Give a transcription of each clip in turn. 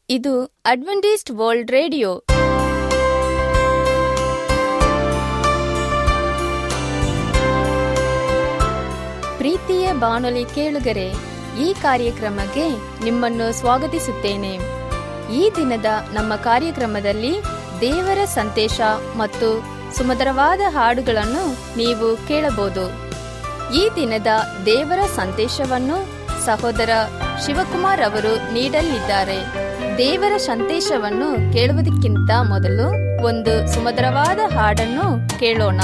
ಇದು Adventist world radio. ಪ್ರೀತಿಯ ಬಾನುಲಿ ಕೇಳುಗರೆ, ಈ ಕಾರ್ಯಕ್ರಮಕ್ಕೆ ನಿಮ್ಮನ್ನು ಸ್ವಾಗತಿಸುತ್ತೇನೆ. ಈ ದಿನದ ನಮ್ಮ ಕಾರ್ಯಕ್ರಮದಲ್ಲಿ ದೇವರ ಸಂದೇಶ ಮತ್ತು ಸುಮಧುರವಾದ ಹಾಡುಗಳನ್ನು ನೀವು ಕೇಳಬಹುದು. ಈ ದಿನದ ದೇವರ ಸಂದೇಶವನ್ನು ಸಹೋದರ ಶಿವಕುಮಾರ್ ಅವರು ನೀಡಲಿದ್ದಾರೆ. ದೇವರ ಸಂದೇಶವನ್ನು ಕೇಳುವುದಕ್ಕಿಂತ ಮೊದಲು ಒಂದು ಸುಮಧುರವಾದ ಹಾಡನ್ನು ಕೇಳೋಣ.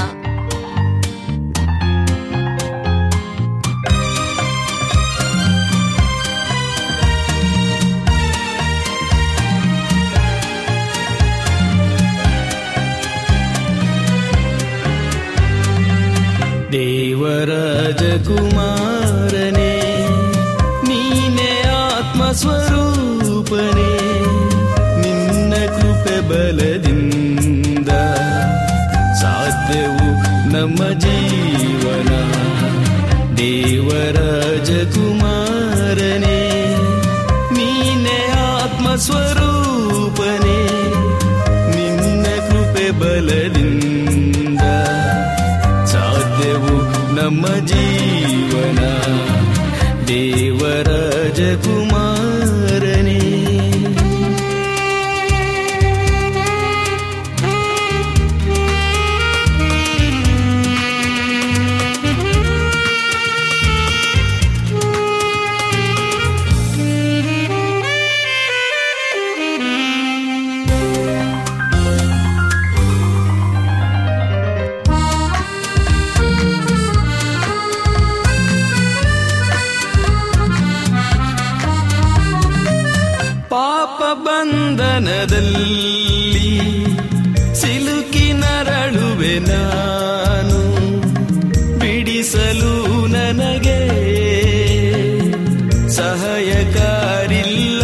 ದೇವರಾಜಕುಮಾರನೇ, ನೀನೇ ಆತ್ಮಸ್ವರೂಪನೇ, ನಿನ್ನ ಕೃಪೆ ಬಲದಿಂದ ಸಾಧ್ಯವು ನಮ್ಮ ಜೀವನ. ದೇವರಾಜಕುಮಾರನೇ, ನೀನೇ ಆತ್ಮಸ್ವರೂಪನೇ, ನಿನ್ನ ಕೃಪೆ ಬಲದಿಂದ ಸಾಧ್ಯವು ನಮ್ಮ ಜೀವನ. ದೇವರಾಜಕುಮಾರನೇ, ಬಂಧನದಲ್ಲಿ ಸಿಲುಕಿ ನರಳುವೆ ನಾನು, ಬಿಡಿಸಲು ನನಗೆ ಸಹಾಯಕಾರಿಲ್ಲ.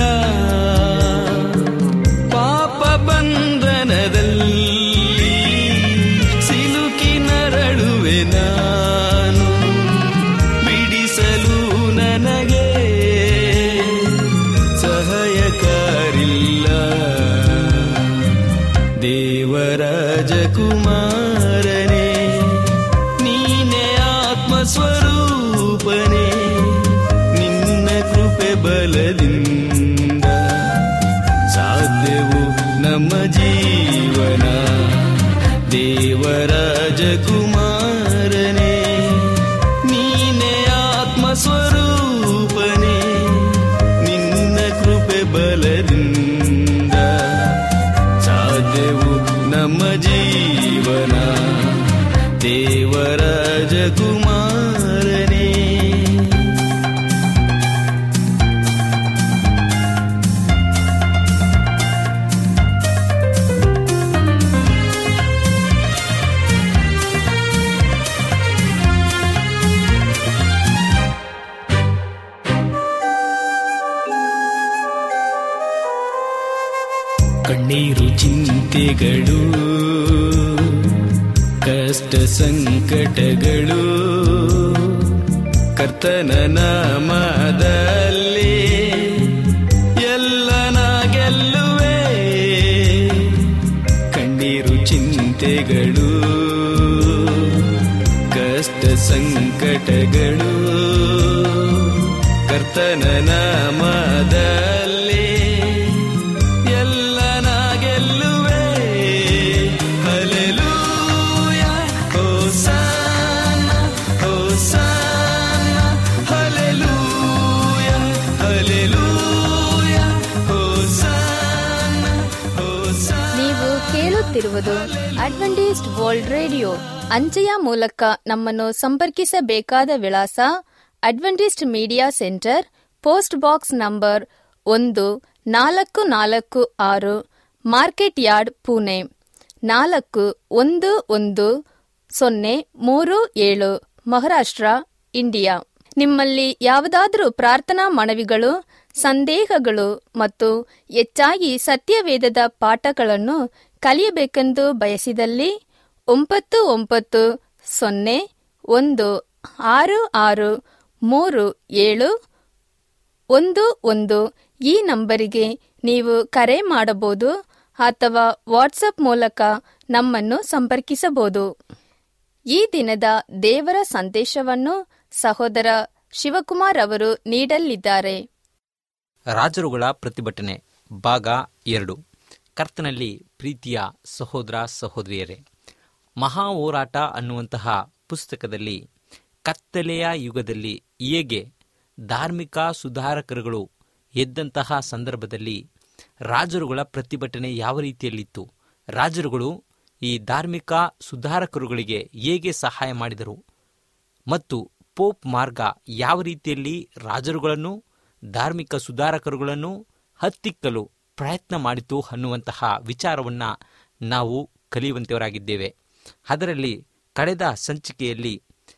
ಪಾಪ ಬಂಧನದಲ್ಲಿ ಸಿಲುಕಿ ನರಳುವೆ ನಾನು, ಬಿಡಿಸಲು ನನಗೆ ಸಹಾಯಕಾರಿಲ್ಲ. ದೇವರಾಜಕುಮಾರನೇ, ನೀನೇ ಆತ್ಮಸ್ವರೂಪನೇ, ನಿನ್ನ ಕೃಪೆ ಬಲದಿಂದ ಸಾಧ್ಯವು ನಮ್ಮ ಜೀವನ. ದೇವರಾಜಕುಮಾರನೇ, ನೀನೇ ಆತ್ಮಸ್ವರೂಪನೇ, ನಿನ್ನ ಕೃಪೆ ಬಲದಿಂದ ಸಾಧ್ಯವು ನಮ್ಮ ಜೀವನ. ದೇವರಾಜಕುಮಾರನೇ, ಕಣ್ಣೀರು ಚಿಂತೆಗಳು, ಕಷ್ಟ ಸಂಕಟಗಳು, ಕರ್ತನ ನಾಮದಲ್ಲಿ ಎಲ್ಲನ ಗೆಲ್ಲುವೆ. ಕಣ್ಣೀರು ಚಿಂತೆಗಳು, ಕಷ್ಟ ಸಂಕಟಗಳು, ಕರ್ತನ ನಾಮದಲ್ಲಿ ಕೇಳುತ್ತಿರುವುದು ಅಡ್ವೆಂಟಿಸ್ಟ್ ವರ್ಲ್ಡ್ ರೇಡಿಯೋ. ಅಂಚೆಯ ಮೂಲಕ ನಮ್ಮನ್ನು ಸಂಪರ್ಕಿಸಬೇಕಾದ ವಿಳಾಸ: Adventist media centre, post box number 1446, market yard, Pune 411037, Maharashtra, India. ನಿಮ್ಮಲ್ಲಿ ಯಾವುದಾದರೂ ಪ್ರಾರ್ಥನಾ ಮನವಿಗಳು, ಸಂದೇಹಗಳು ಮತ್ತು ಹೆಚ್ಚಾಗಿ ಸತ್ಯವೇದದ ಪಾಠಗಳನ್ನು ಕಲಿಯಬೇಕೆಂದು ಬಯಸಿದಲ್ಲಿ 9901663711 ಈ ನಂಬರಿಗೆ ನೀವು ಕರೆ ಮಾಡಬಹುದು ಅಥವಾ ವಾಟ್ಸಪ್ ಮೂಲಕ ನಮ್ಮನ್ನು ಸಂಪರ್ಕಿಸಬಹುದು. ಈ ದಿನದ ದೇವರ ಸಂದೇಶವನ್ನು ಸಹೋದರ ಶಿವಕುಮಾರ್ ಅವರು ನೀಡಲಿದ್ದಾರೆ. ರಾಜರುಗಳ ಪ್ರತಿಭಟನೆ ಭಾಗ 2. ಕರ್ತನಲ್ಲಿ ಪ್ರೀತಿಯ ಸಹೋದರ ಸಹೋದರಿಯರೇ, ಮಹಾ ಹೋರಾಟ ಅನ್ನುವಂತಹ ಪುಸ್ತಕದಲ್ಲಿ ಕತ್ತಲೆಯ ಯುಗದಲ್ಲಿ ಹೇಗೆ ಧಾರ್ಮಿಕ ಸುಧಾರಕರುಗಳು ಎದ್ದಂತಹ ಸಂದರ್ಭದಲ್ಲಿ ರಾಜರುಗಳ ಪ್ರತಿಭಟನೆ ಯಾವ ರೀತಿಯಲ್ಲಿತ್ತು, ರಾಜರುಗಳು ಈ ಧಾರ್ಮಿಕ ಸುಧಾರಕರುಗಳಿಗೆ ಹೇಗೆ ಸಹಾಯ ಮಾಡಿದರು ಮತ್ತು ಪೋಪ್ ಮಾರ್ಗ ಯಾವ ರೀತಿಯಲ್ಲಿ ರಾಜರುಗಳನ್ನು ಧಾರ್ಮಿಕ ಸುಧಾರಕರುಗಳನ್ನು ಹತ್ತಿಕ್ಕಲು ಪ್ರಯತ್ನ ಮಾಡಿತು ಅನ್ನುವಂತಹ ವಿಚಾರವನ್ನು ನಾವು ಕಲಿಯುವಂತವರಾಗಿದ್ದೇವೆ. ಅದರಲ್ಲಿ ಕಳೆದ ಸಂಚಿಕೆಯಲ್ಲಿ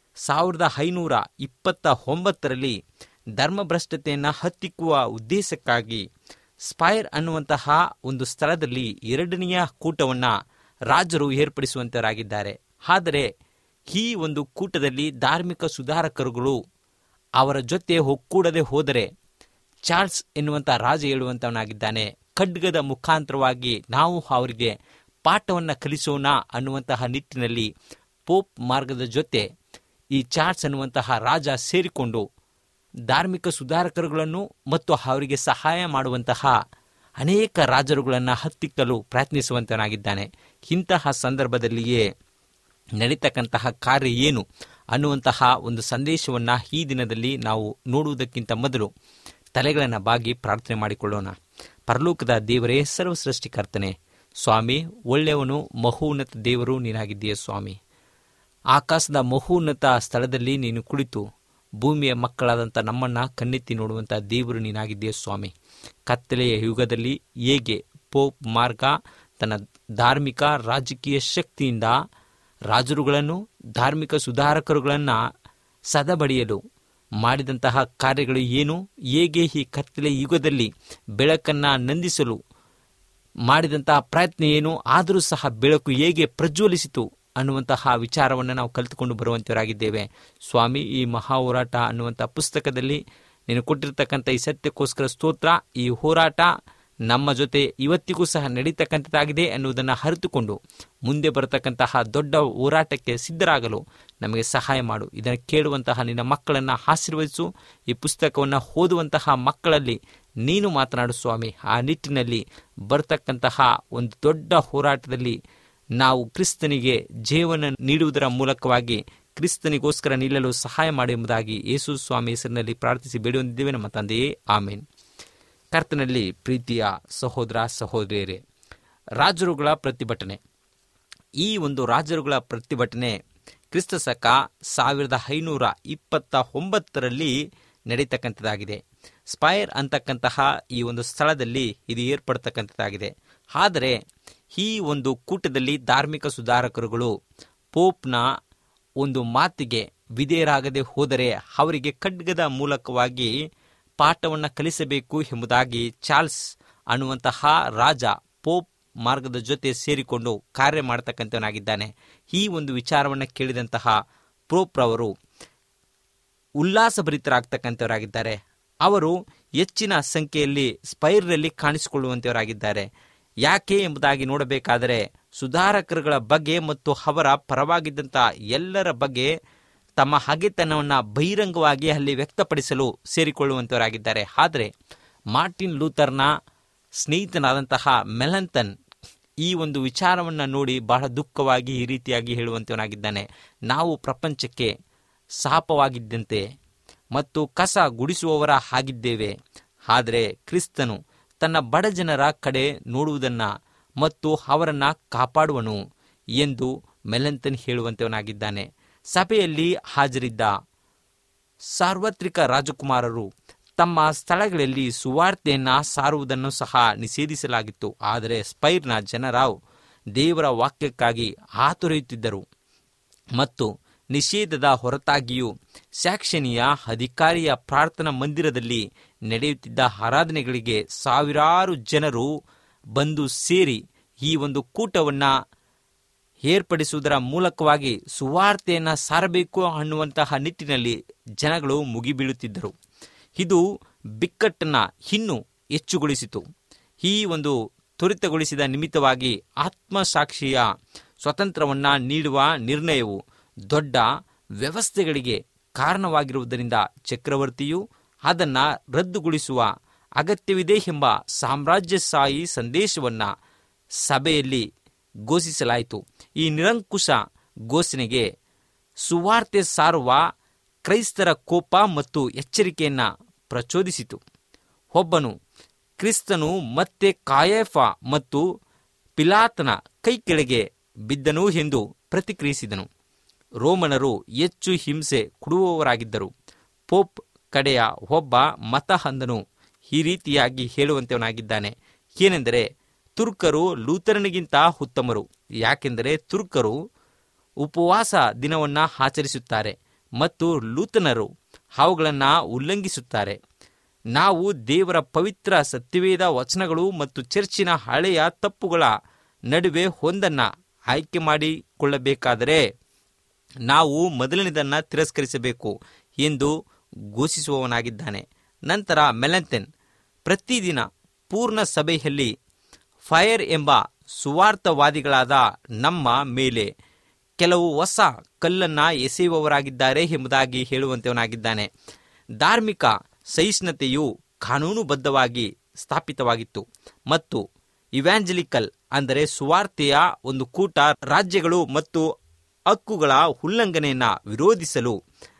1529ರಲ್ಲಿ ಧರ್ಮಭ್ರಷ್ಟತೆಯನ್ನು ಹತ್ತಿಕ್ಕುವ ಉದ್ದೇಶಕ್ಕಾಗಿ ಸ್ಪೈರ್ ಅನ್ನುವಂತಹ ಒಂದು ಸ್ಥಳದಲ್ಲಿ 2ನೆಯ ಕೂಟವನ್ನು ರಾಜರು ಏರ್ಪಡಿಸುವಂತವರಾಗಿದ್ದಾರೆ. ಆದರೆ ಈ ಒಂದು ಕೂಟದಲ್ಲಿ ಧಾರ್ಮಿಕ ಸುಧಾರಕರುಗಳು ಅವರ ಜೊತೆ ಒಕ್ಕೂಡದೆ ಹೋದರೆ ಚಾರ್ಲ್ಸ್ ಎನ್ನುವಂಥ ರಾಜ ಹೇಳುವಂತವನಾಗಿದ್ದಾನೆ, ಖಡ್ಗದ ಮುಖಾಂತರವಾಗಿ ನಾವು ಅವರಿಗೆ ಪಾಠವನ್ನು ಕಲಿಸೋಣ ಅನ್ನುವಂತಹ ನಿಟ್ಟಿನಲ್ಲಿ ಪೋಪ್ ಮಾರ್ಗದ ಜೊತೆ ಈ ಚಾರ್ಲ್ಸ್ ಅನ್ನುವಂತಹ ರಾಜ ಸೇರಿಕೊಂಡು ಧಾರ್ಮಿಕ ಸುಧಾರಕರುಗಳನ್ನು ಮತ್ತು ಅವರಿಗೆ ಸಹಾಯ ಮಾಡುವಂತಹ ಅನೇಕ ರಾಜರುಗಳನ್ನು ಹತ್ತಿಕ್ಕಲು ಪ್ರಯತ್ನಿಸುವಂತನಾಗಿದ್ದಾನೆ. ಇಂತಹ ಸಂದರ್ಭದಲ್ಲಿಯೇ ನಡೀತಕ್ಕಂತಹ ಕಾರ್ಯ ಏನು ಅನ್ನುವಂತಹ ಒಂದು ಸಂದೇಶವನ್ನು ಈ ದಿನದಲ್ಲಿ ನಾವು ನೋಡುವುದಕ್ಕಿಂತ ಮೊದಲು ತಲೆಗಳನ್ನು ಬಾಗಿ ಪ್ರಾರ್ಥನೆ ಮಾಡಿಕೊಳ್ಳೋಣ. ಪರಲೋಕದ ದೇವರೇ, ಸರ್ವಸೃಷ್ಟಿಕರ್ತನೆ, ಸ್ವಾಮಿ ಒಳ್ಳೆಯವನು, ಮಹೋನ್ನತ ದೇವರು ನೀನಾಗಿದ್ದೀಯ ಸ್ವಾಮಿ. ಆಕಾಶದ ಮಹೋನ್ನತ ಸ್ಥಳದಲ್ಲಿ ನೀನು ಕುಳಿತು ಭೂಮಿಯ ಮಕ್ಕಳಾದಂಥ ನಮ್ಮನ್ನು ಕಣ್ಣೆತ್ತಿ ನೋಡುವಂಥ ದೇವರು ನೀನಾಗಿದ್ದೀಯ ಸ್ವಾಮಿ. ಕತ್ತಲೆಯ ಯುಗದಲ್ಲಿ ಹೇಗೆ ಪೋಪ್ ಮಾರ್ಗ ತನ್ನ ಧಾರ್ಮಿಕ ರಾಜಕೀಯ ಶಕ್ತಿಯಿಂದ ರಾಜರುಗಳನ್ನು ಧಾರ್ಮಿಕ ಸುಧಾರಕರುಗಳನ್ನು ಸದಬಡಿಯಲು ಮಾಡಿದಂತಹ ಕಾರ್ಯಗಳು ಏನು, ಹೇಗೆ ಈ ಕತ್ತಲೆ ಯುಗದಲ್ಲಿ ಬೆಳಕನ್ನು ನಂದಿಸಲು ಮಾಡಿದಂತಹ ಪ್ರಯತ್ನ ಏನು, ಆದರೂ ಸಹ ಬೆಳಕು ಹೇಗೆ ಪ್ರಜ್ವಲಿಸಿತು ಅನ್ನುವಂತಹ ವಿಚಾರವನ್ನು ನಾವು ಕಲಿತುಕೊಂಡು ಬರುವಂತವರಾಗಿದ್ದೇವೆ ಸ್ವಾಮಿ. ಈ ಮಹಾ ಹೋರಾಟ ಅನ್ನುವಂಥ ಪುಸ್ತಕದಲ್ಲಿ ನೀನು ಕೊಟ್ಟಿರ್ತಕ್ಕಂಥ ಈ ಸತ್ಯಕ್ಕೋಸ್ಕರ ಸ್ತೋತ್ರ. ಈ ಹೋರಾಟ ನಮ್ಮ ಜೊತೆ ಇವತ್ತಿಗೂ ಸಹ ನಡೀತಕ್ಕಂಥದ್ದಾಗಿದೆ ಅನ್ನುವುದನ್ನು ಅರಿತುಕೊಂಡು ಮುಂದೆ ಬರತಕ್ಕಂತಹ ದೊಡ್ಡ ಹೋರಾಟಕ್ಕೆ ಸಿದ್ಧರಾಗಲು ನಮಗೆ ಸಹಾಯ ಮಾಡು. ಇದನ್ನು ಕೇಳುವಂತಹ ನಿನ್ನ ಮಕ್ಕಳನ್ನು ಆಶೀರ್ವದಿಸು. ಈ ಪುಸ್ತಕವನ್ನು ಓದುವಂತಹ ಮಕ್ಕಳಲ್ಲಿ ನೀನು ಮಾತನಾಡು ಸ್ವಾಮಿ. ಆ ನಿಟ್ಟಿನಲ್ಲಿ ಬರತಕ್ಕಂತಹ ಒಂದು ದೊಡ್ಡ ಹೋರಾಟದಲ್ಲಿ ನಾವು ಕ್ರಿಸ್ತನಿಗೆ ಜೀವನ ನೀಡುವುದರ ಮೂಲಕವಾಗಿ ಕ್ರಿಸ್ತನಿಗೋಸ್ಕರ ನಿಲ್ಲಲು ಸಹಾಯ ಮಾಡಿ ಎಂಬುದಾಗಿ ಯೇಸು ಸ್ವಾಮಿ ಹೆಸರಿನಲ್ಲಿ ಪ್ರಾರ್ಥಿಸಿ ಬೇಡುವಂತಿದ್ದೇವೆ ನಮ್ಮ ತಂದೆಯೇ, ಆಮೇನ್. ಕರ್ತನಲ್ಲಿ ಪ್ರೀತಿಯ ಸಹೋದರ ಸಹೋದರಿಯರೇ, ರಾಜರುಗಳ ಪ್ರತಿಭಟನೆ. ಈ ಒಂದು ರಾಜರುಗಳ ಪ್ರತಿಭಟನೆ ಕ್ರಿಸ್ತ ಶಕ 1529ರಲ್ಲಿ ನಡೀತಕ್ಕಂಥದ್ದಾಗಿದೆ. ಸ್ಪೈರ್ ಅಂತಕ್ಕಂತಹ ಈ ಒಂದು ಸ್ಥಳದಲ್ಲಿ ಇದು ಏರ್ಪಡ್ತಕ್ಕಂಥದ್ದಾಗಿದೆ. ಆದರೆ ಈ ಒಂದು ಕೂಟದಲ್ಲಿ ಧಾರ್ಮಿಕ ಸುಧಾರಕರುಗಳು ಪೋಪ್ನ ಒಂದು ಮಾತಿಗೆ ವಿಧೇಯರಾಗದೆ ಹೋದರೆ ಅವರಿಗೆ ಖಡ್ಗದ ಮೂಲಕವಾಗಿ ಪಾಠವನ್ನು ಕಲಿಸಬೇಕು ಎಂಬುದಾಗಿ ಚಾರ್ಲ್ಸ್ ಅನ್ನುವಂತಹ ರಾಜ ಪೋಪ್ ಮಾರ್ಗದ ಜೊತೆ ಸೇರಿಕೊಂಡು ಕಾರ್ಯ ಮಾಡತಕ್ಕಂಥವನಾಗಿದ್ದಾನೆ. ಈ ಒಂದು ವಿಚಾರವನ್ನು ಕೇಳಿದಂತಹ ಪೋಪ್ರವರು ಉಲ್ಲಾಸಭರಿತರಾಗ್ತಕ್ಕಂಥವರಾಗಿದ್ದಾರೆ. ಅವರು ಹೆಚ್ಚಿನ ಸಂಖ್ಯೆಯಲ್ಲಿ ಸ್ಪೈರ್ನಲ್ಲಿ ಕಾಣಿಸಿಕೊಳ್ಳುವಂಥವರಾಗಿದ್ದಾರೆ. ಯಾಕೆ ಎಂಬುದಾಗಿ ನೋಡಬೇಕಾದರೆ ಸುಧಾರಕರುಗಳ ಬಗ್ಗೆ ಮತ್ತು ಅವರ ಪರವಾಗಿದ್ದಂಥ ಎಲ್ಲರ ಬಗ್ಗೆ ತಮ್ಮ ಹಗೆತನವನ್ನು ಬಹಿರಂಗವಾಗಿ ಅಲ್ಲಿ ವ್ಯಕ್ತಪಡಿಸಲು ಸೇರಿಕೊಳ್ಳುವಂಥವರಾಗಿದ್ದಾರೆ. ಆದರೆ ಮಾರ್ಟಿನ್ ಲೂಥರ್ನ ಸ್ನೇಹಿತನಾದಂತಹ ಮೆಲಂತನ್ ಈ ಒಂದು ವಿಚಾರವನ್ನು ನೋಡಿ ಬಹಳ ದುಃಖವಾಗಿ ಈ ರೀತಿಯಾಗಿ ಹೇಳುವಂಥವನಾಗಿದ್ದಾನೆ. ನಾವು ಪ್ರಪಂಚಕ್ಕೆ ಶಾಪವಾಗಿದ್ದಂತೆ ಮತ್ತು ಕಸ ಗುಡಿಸುವವರ ಆಗಿದ್ದೇವೆ. ಆದರೆ ಕ್ರಿಸ್ತನು ತನ್ನ ಬಡ ಜನರ ಕಡೆ ನೋಡುವುದನ್ನು ಮತ್ತು ಅವರನ್ನು ಕಾಪಾಡುವನು ಎಂದು ಮೆಲಂತನ್ ಹೇಳುವಂಥವನಾಗಿದ್ದಾನೆ. ಸಭೆಯಲ್ಲಿ ಹಾಜರಿದ್ದ ಸಾರ್ವತ್ರಿಕ ರಾಜಕುಮಾರರು ತಮ್ಮ ಸ್ಥಳಗಳಲ್ಲಿ ಸುವಾರ್ತೆಯನ್ನು ಸಾರುವುದನ್ನು ಸಹ ನಿಷೇಧಿಸಲಾಗಿತ್ತು. ಆದರೆ ಸ್ಪೈರ್ನ ಜನರು ದೇವರ ವಾಕ್ಯಕ್ಕಾಗಿ ಆತುರೆಯುತ್ತಿದ್ದರು ಮತ್ತು ನಿಷೇಧದ ಹೊರತಾಗಿಯೂ ಸ್ಯಾಕ್ಷನಿಯ ಅಧಿಕಾರಿಯ ಪ್ರಾರ್ಥನಾ ಮಂದಿರದಲ್ಲಿ ನಡೆಯುತ್ತಿದ್ದ ಆರಾಧನೆಗಳಿಗೆ ಸಾವಿರಾರು ಜನರು ಬಂದು ಸೇರಿ ಈ ಒಂದು ಕೂಟವನ್ನು ಏರ್ಪಡಿಸುವುದರ ಮೂಲಕವಾಗಿ ಸುವಾರ್ತೆಯನ್ನು ಸಾರಬೇಕು ಅನ್ನುವಂತಹ ನಿಟ್ಟಿನಲ್ಲಿ ಜನಗಳು ಮುಗಿಬೀಳುತ್ತಿದ್ದರು. ಇದು ಬಿಕ್ಕಟ್ಟನ್ನು ಇನ್ನೂ ಹೆಚ್ಚುಗೊಳಿಸಿತು. ಈ ಒಂದು ತ್ವರಿತಗೊಳಿಸಿದ ನಿಮಿತ್ತವಾಗಿ ಆತ್ಮಸಾಕ್ಷಿಯ ಸ್ವಾತಂತ್ರ್ಯವನ್ನು ನೀಡುವ ನಿರ್ಣಯವು ದೊಡ್ಡ ವ್ಯವಸ್ಥೆಗಳಿಗೆ ಕಾರಣವಾಗಿರುವುದರಿಂದ ಚಕ್ರವರ್ತಿಯು ಅದನ್ನು ರದ್ದುಗೊಳಿಸುವ ಅಗತ್ಯವಿದೆ ಎಂಬ ಸಾಮ್ರಾಜ್ಯಶಾಹಿ ಸಂದೇಶವನ್ನು ಸಭೆಯಲ್ಲಿ ಘೋಷಿಸಲಾಯಿತು. ಈ ನಿರಂಕುಶ ಘೋಷಣೆಗೆ ಸುವಾರ್ತೆ ಸಾರುವ ಕ್ರೈಸ್ತರ ಕೋಪ ಮತ್ತು ಎಚ್ಚರಿಕೆಯನ್ನು ಪ್ರಚೋದಿಸಿತು. ಒಬ್ಬನು ಕ್ರಿಸ್ತನು ಮತ್ತೆ ಕಾಯಫ ಮತ್ತು ಪಿಲಾತನ ಕೈ ಕೆಳಗೆ ಬಿದ್ದನು ಎಂದು ಪ್ರತಿಕ್ರಿಯಿಸಿದನು. ರೋಮನರು ಹೆಚ್ಚು ಹಿಂಸೆ ಕೊಡುವವರಾಗಿದ್ದರು. ಪೋಪ್ ಕಡೆಯ ಒಬ್ಬ ಮತಹಂಧನು ಈ ರೀತಿಯಾಗಿ ಹೇಳುವಂತವನಾಗಿದ್ದಾನೆ. ಏನೆಂದರೆ, ತುರ್ಕರು ಲೂಥರನಿಗಿಂತ ಉತ್ತಮರು. ಯಾಕೆಂದರೆ ತುರ್ಕರು ಉಪವಾಸ ದಿನವನ್ನು ಆಚರಿಸುತ್ತಾರೆ ಮತ್ತು ಲೂಥರನರು ಅವುಗಳನ್ನು ಉಲ್ಲಂಘಿಸುತ್ತಾರೆ. ನಾವು ದೇವರ ಪವಿತ್ರ ಸತ್ಯವೇದ ವಚನಗಳು ಮತ್ತು ಚರ್ಚಿನ ಹಳೆಯ ತಪ್ಪುಗಳ ನಡುವೆ ಒಂದನ್ನು ಆಯ್ಕೆ ಮಾಡಿಕೊಳ್ಳಬೇಕಾದರೆ ನಾವು ಮೊದಲನೇದನ್ನು ತಿರಸ್ಕರಿಸಬೇಕು ಎಂದು ಘೋಷಿಸುವವನಾಗಿದ್ದಾನೆ. ನಂತರ ಮೆಲಂಥೆನ್ ಪ್ರತಿದಿನ ಪೂರ್ಣ ಸಭೆಯಲ್ಲಿ ಫೈರ್ ಎಂಬ ಸುವಾರ್ಥವಾದಿಗಳಾದ ನಮ್ಮ ಮೇಲೆ ಕೆಲವು ಹೊಸ ಕಲ್ಲನ್ನು ಎಸೆಯುವವರಾಗಿದ್ದಾರೆ ಎಂಬುದಾಗಿ ಹೇಳುವಂತವನಾಗಿದ್ದಾನೆ. ಧಾರ್ಮಿಕ ಸಹಿಷ್ಣುತೆಯು ಕಾನೂನುಬದ್ಧವಾಗಿ ಸ್ಥಾಪಿತವಾಗಿತ್ತು ಮತ್ತು ಇವ್ಯಾಂಜಲಿಕಲ್ ಅಂದರೆ ಸುವಾರ್ತೆಯ ಒಂದು ಕೂಟ ರಾಜ್ಯಗಳು ಮತ್ತು ಹಕ್ಕುಗಳ ಉಲ್ಲಂಘನೆಯನ್ನು ವಿರೋಧಿಸಲು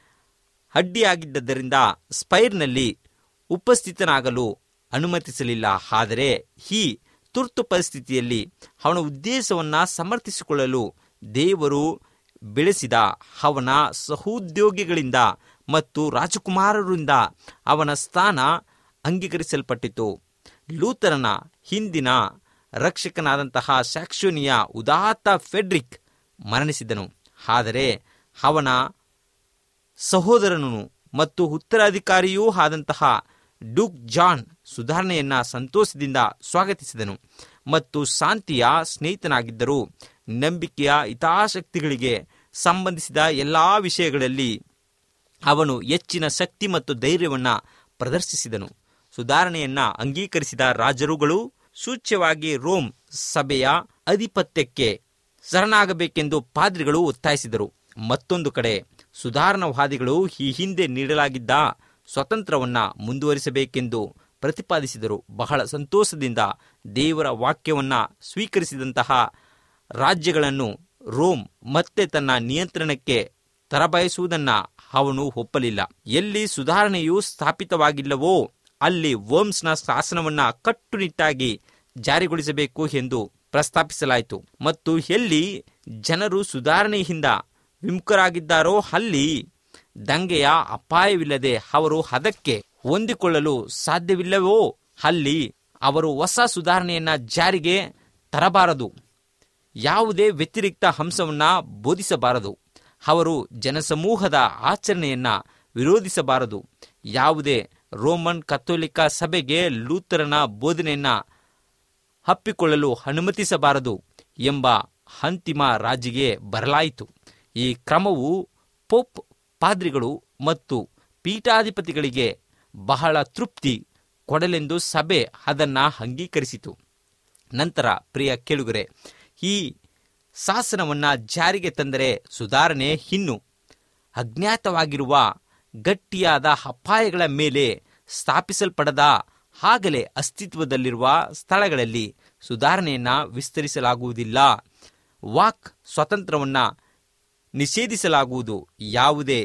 ಅಡ್ಡಿಯಾಗಿದ್ದರಿಂದ ಸ್ಪೈರ್ನಲ್ಲಿ ಉಪಸ್ಥಿತನಾಗಲು ಅನುಮತಿಸಲಿಲ್ಲ. ಆದರೆ ಈ ತುರ್ತು ಪರಿಸ್ಥಿತಿಯಲ್ಲಿ ಅವನ ಉದ್ದೇಶವನ್ನು ಸಮರ್ಥಿಸಿಕೊಳ್ಳಲು ದೇವರು ಬೆಳೆಸಿದ ಅವನ ಸಹೋದ್ಯೋಗಿಗಳಿಂದ ಮತ್ತು ರಾಜಕುಮಾರರಿಂದ ಅವನ ಸ್ಥಾನ ಅಂಗೀಕರಿಸಲ್ಪಟ್ಟಿತು. ಲೂಥರನ ಹಿಂದಿನ ರಕ್ಷಕನಾದಂತಹ ಸ್ಯಾಕ್ಸೋನಿಯ ಉದಾತ್ತ ಫೆಡ್ರಿಕ್ ಮರಣಿಸಿದನು. ಆದರೆ ಅವನ ಸಹೋದರನು ಮತ್ತು ಉತ್ತರಾಧಿಕಾರಿಯೂ ಆದಂತಹ ಡ್ಯೂಕ್ ಜಾನ್ ಸುಧಾರಣೆಯನ್ನು ಸಂತೋಷದಿಂದ ಸ್ವಾಗತಿಸಿದನು ಮತ್ತು ಶಾಂತಿಯ ಸ್ನೇಹಿತನಾಗಿದ್ದರೂ ನಂಬಿಕೆಯ ಹಿತಾಸಕ್ತಿಗಳಿಗೆ ಸಂಬಂಧಿಸಿದ ಎಲ್ಲ ವಿಷಯಗಳಲ್ಲಿ ಅವನು ಹೆಚ್ಚಿನ ಶಕ್ತಿ ಮತ್ತು ಧೈರ್ಯವನ್ನು ಪ್ರದರ್ಶಿಸಿದನು. ಸುಧಾರಣೆಯನ್ನು ಅಂಗೀಕರಿಸಿದ ರಾಜರುಗಳು ಸೂಚ್ಯವಾಗಿ ರೋಮ್ ಸಭೆಯ ಅಧಿಪತ್ಯಕ್ಕೆ ಶರಣಾಗಬೇಕೆಂದು ಪಾದ್ರಿಗಳು ಒತ್ತಾಯಿಸಿದರು. ಮತ್ತೊಂದು ಕಡೆ ಸುಧಾರಣವಾದಿಗಳು ಈ ಹಿಂದೆ ನೀಡಲಾಗಿದ್ದ ಸ್ವಾತಂತ್ರ್ಯವನ್ನು ಮುಂದುವರಿಸಬೇಕೆಂದು ಪ್ರತಿಪಾದಿಸಿದರು. ಬಹಳ ಸಂತೋಷದಿಂದ ದೇವರ ವಾಕ್ಯವನ್ನು ಸ್ವೀಕರಿಸಿದಂತಹ ರಾಜ್ಯಗಳನ್ನು ರೋಮ್ ಮತ್ತೆ ತನ್ನ ನಿಯಂತ್ರಣಕ್ಕೆ ತರಬಯಸುವುದನ್ನು ಅವನು ಒಪ್ಪಲಿಲ್ಲ. ಎಲ್ಲಿ ಸುಧಾರಣೆಯು ಸ್ಥಾಪಿತವಾಗಿಲ್ಲವೋ ಅಲ್ಲಿ ವರ್ಮ್ಸ್ನ ಶಾಸನವನ್ನು ಕಟ್ಟುನಿಟ್ಟಾಗಿ ಜಾರಿಗೊಳಿಸಬೇಕು ಎಂದು ಪ್ರಸ್ತಾಪಿಸಲಾಯಿತು ಮತ್ತು ಎಲ್ಲಿ ಜನರು ಸುಧಾರಣೆಯಿಂದ ವಿಮುಖರಾಗಿದ್ದಾರೋ ಅಲ್ಲಿ ದಂಗೆಯ ಅಪಾಯವಿಲ್ಲದೆ ಅವರು ಅದಕ್ಕೆ ಹೊಂದಿಕೊಳ್ಳಲು ಸಾಧ್ಯವಿಲ್ಲವೋ ಅಲ್ಲಿ ಅವರು ಹೊಸ ಸುಧಾರಣೆಯನ್ನು ಜಾರಿಗೆ ತರಬಾರದು. ಯಾವುದೇ ವ್ಯತಿರಿಕ್ತ ಅಂಶವನ್ನು ಬೋಧಿಸಬಾರದು. ಅವರು ಜನಸಮೂಹದ ಆಚರಣೆಯನ್ನು ವಿರೋಧಿಸಬಾರದು. ಯಾವುದೇ ರೋಮನ್ ಕಥೋಲಿಕ ಸಭೆಗೆ ಲೂಥರನ ಬೋಧನೆಯನ್ನು ಹಪ್ಪಿಕೊಳ್ಳಲು ಅನುಮತಿಸಬಾರದು ಎಂಬ ಅಂತಿಮ ರಾಜಿಗೆ ಬರಲಾಯಿತು. ಈ ಕ್ರಮವು ಪೋಪ್, ಪಾದ್ರಿಗಳು ಮತ್ತು ಪೀಠಾಧಿಪತಿಗಳಿಗೆ ಬಹಳ ತೃಪ್ತಿ ಕೊಡಲೆಂದು ಸಭೆ ಅದನ್ನು ಅಂಗೀಕರಿಸಿತು. ನಂತರ ಪ್ರಿಯ ಕೇಳುಗರೆ, ಈ ಶಾಸನವನ್ನು ಜಾರಿಗೆ ತಂದರೆ ಸುಧಾರಣೆ ಇನ್ನೂ ಅಜ್ಞಾತವಾಗಿರುವ ಗಟ್ಟಿಯಾದ ಅಪಾಯಗಳ ಮೇಲೆ ಸ್ಥಾಪಿಸಲ್ಪಡದ ಆಗಲೇ ಅಸ್ತಿತ್ವದಲ್ಲಿರುವ ಸ್ಥಳಗಳಲ್ಲಿ ಸುಧಾರಣೆಯನ್ನು ವಿಸ್ತರಿಸಲಾಗುವುದಿಲ್ಲ. ವಾಕ್ ಸ್ವಾತಂತ್ರ್ಯವನ್ನು ನಿಷೇಧಿಸಲಾಗುವುದು. ಯಾವುದೇ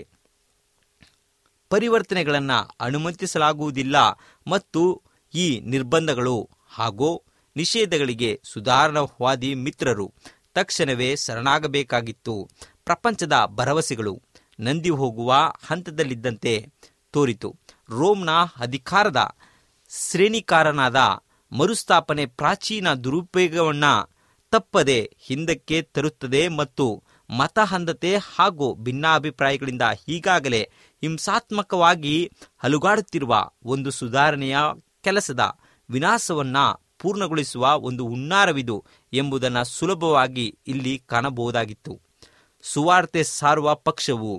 ಪರಿವರ್ತನೆಗಳನ್ನು ಅನುಮತಿಸಲಾಗುವುದಿಲ್ಲ ಮತ್ತು ಈ ನಿರ್ಬಂಧಗಳು ಹಾಗೂ ನಿಷೇಧಗಳಿಗೆ ಸುಧಾರಣಾವಾದಿ ಮಿತ್ರರು ತಕ್ಷಣವೇ ಶರಣಾಗಬೇಕಾಗಿತ್ತು. ಪ್ರಪಂಚದ ಭರವಸೆಗಳು ನಂದಿ ಹೋಗುವ ಹಂತದಲ್ಲಿದ್ದಂತೆ ತೋರಿತು. ರೋಮ್ನ ಅಧಿಕಾರದ ಶ್ರೇಣಿಕಾರನಾದ ಮರುಸ್ಥಾಪನೆ ಪ್ರಾಚೀನ ದುರುಪಯೋಗವನ್ನು ತಪ್ಪದೆ ಹಿಂದಕ್ಕೆ ತರುತ್ತದೆ ಮತ್ತು ಮತಹಂಧತೆ ಹಾಗೂ ಭಿನ್ನಾಭಿಪ್ರಾಯಗಳಿಂದ ಈಗಾಗಲೇ ಹಿಂಸಾತ್ಮಕವಾಗಿ ಅಲುಗಾಡುತ್ತಿರುವ ಒಂದು ಸುಧಾರಣೆಯ ಕೆಲಸದ ವಿನಾಶವನ್ನು ಪೂರ್ಣಗೊಳಿಸುವ ಒಂದು ಹುನ್ನಾರವಿದು ಎಂಬುದನ್ನು ಸುಲಭವಾಗಿ ಇಲ್ಲಿ ಕಾಣಬಹುದಾಗಿತ್ತು. ಸುವಾರ್ತೆ ಸಾರುವ ಪಕ್ಷವು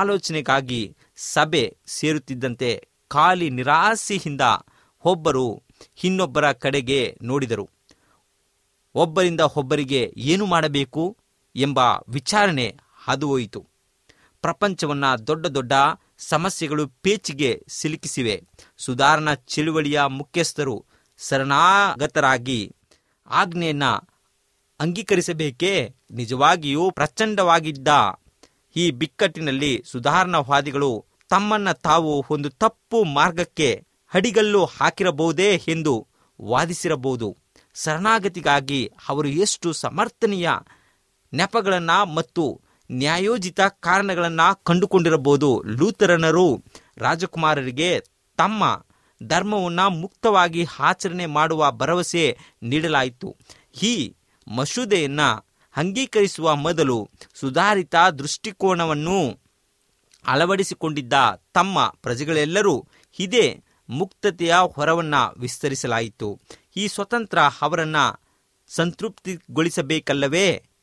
ಸಮಾಲೋಚನೆಗಾಗಿ ಸಭೆ ಸೇರುತ್ತಿದ್ದಂತೆ ಖಾಲಿ ನಿರಾಸೆಯಿಂದ ಒಬ್ಬರು ಇನ್ನೊಬ್ಬರ ಕಡೆಗೆ ನೋಡಿದರು. ಒಬ್ಬರಿಂದ ಒಬ್ಬರಿಗೆ ಏನು ಮಾಡಬೇಕು ಎಂಬ ವಿಚಾರಣೆ ಹಾದುಹೋಯಿತು. ಪ್ರಪಂಚವನ್ನು ದೊಡ್ಡ ದೊಡ್ಡ ಸಮಸ್ಯೆಗಳು ಪೇಚಿಗೆ ಸಿಲುಕಿಸಿವೆ. ಸುಧಾರಣಾ ಚಳುವಳಿಯ ಮುಖ್ಯಸ್ಥರು ಶರಣಾಗತರಾಗಿ ಆಜ್ಞೆಯನ್ನು ಅಂಗೀಕರಿಸಬೇಕೇ? ನಿಜವಾಗಿಯೂ ಪ್ರಚಂಡವಾಗಿದ್ದ ಈ ಬಿಕ್ಕಟ್ಟಿನಲ್ಲಿ ಸುಧಾರಣಾವಾದಿಗಳು ತಮ್ಮನ್ನು ತಾವು ಒಂದು ತಪ್ಪು ಮಾರ್ಗಕ್ಕೆ ಅಡಿಗಲ್ಲು ಹಾಕಿರಬಹುದೇ ಎಂದು ವಾದಿಸಿರಬಹುದು. ಶರಣಾಗತಿಗಾಗಿ ಅವರು ಎಷ್ಟು ಸಮರ್ಥನೀಯ ನೆಪಗಳನ್ನು ಮತ್ತು ನ್ಯಾಯೋಚಿತ ಕಾರಣಗಳನ್ನು ಕಂಡುಕೊಂಡಿರಬಹುದು. ಲೂಥರನರು ರಾಜಕುಮಾರರಿಗೆ ತಮ್ಮ ಧರ್ಮವನ್ನು ಮುಕ್ತವಾಗಿ ಆಚರಣೆ ಮಾಡುವ ಭರವಸೆ ನೀಡಲಾಯಿತು. ಈ ಮಸೂದೆಯನ್ನು ಅಂಗೀಕರಿಸುವ ಮೊದಲು ಸುಧಾರಿತ ದೃಷ್ಟಿಕೋನವನ್ನು ಅಳವಡಿಸಿಕೊಂಡಿದ್ದ ತಮ್ಮ ಪ್ರಜೆಗಳೆಲ್ಲರೂ ಇದೇ ಮುಕ್ತತೆಯ ಹೊರವನ್ನು ವಿಸ್ತರಿಸಲಾಯಿತು. ಈ ಸ್ವತಂತ್ರ ಅವರನ್ನು ಸಂತೃಪ್ತಿಗೊಳಿಸಬೇಕಲ್ಲವೇ?